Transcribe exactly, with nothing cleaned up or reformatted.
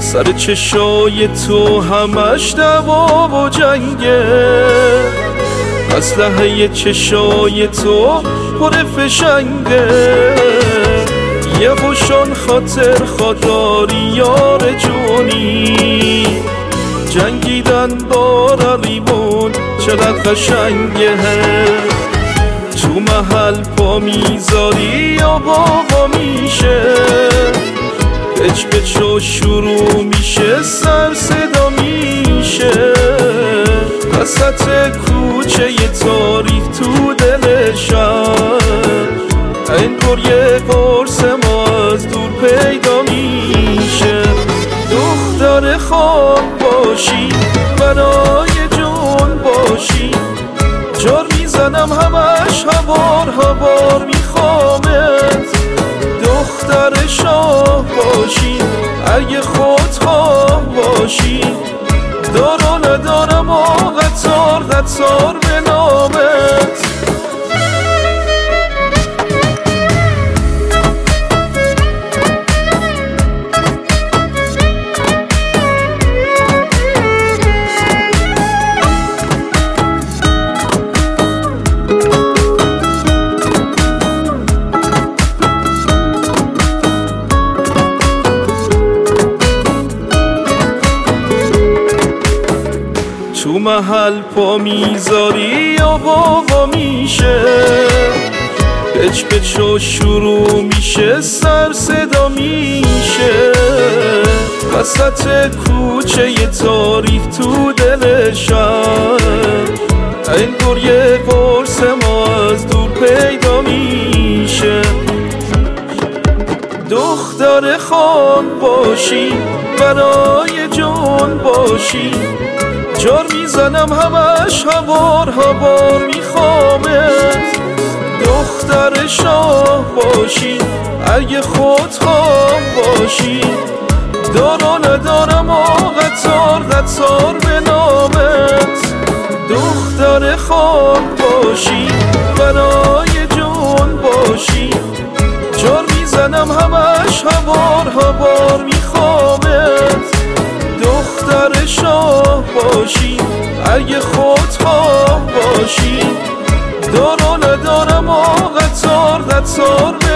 سر چشای تو همش دعوا و جنگه، اسلحه چشای تو پر فشنگه. یه خوشان خاطر خداری یار جونی، جنگیدن با رقیبون چقدر قشنگه. تو محل پا میذاری یا باقا میشه، پچ پچ و شروع میشه، سر صدا میشه. وسط کوچه ی تاریک تو دل شهر، انگار یه قرص ما از دور پیدا میشه. دختر خان باشی برای جون باشی، جار میزنم همش هوار هوار میخوامت. دختر شاه باشی اگه خودخواه باشی، دارا ندارم و قطار قطار به نامت. تو محل پا میذاری یا باقا میشه، پچ پچ و شروع میشه، سر صدا میشه. وسط کوچه ی تاریک تو دل شهر، انگار یه قرص ما از دور پیدا میشه. دختر خان باشی برای جون باشی، جار میزنم همش هوار هوار میخوامت. دختر شاه باشی اگه خودخواه باشی، دارا ندارم و قطار قطار به نامت. دختر خان باشی برای جون باشی، جار میزنم همش هوار هوار میخوامت. دختر شاه باشی اگه خودخواه باشی، دارا ندارم و قطار قطار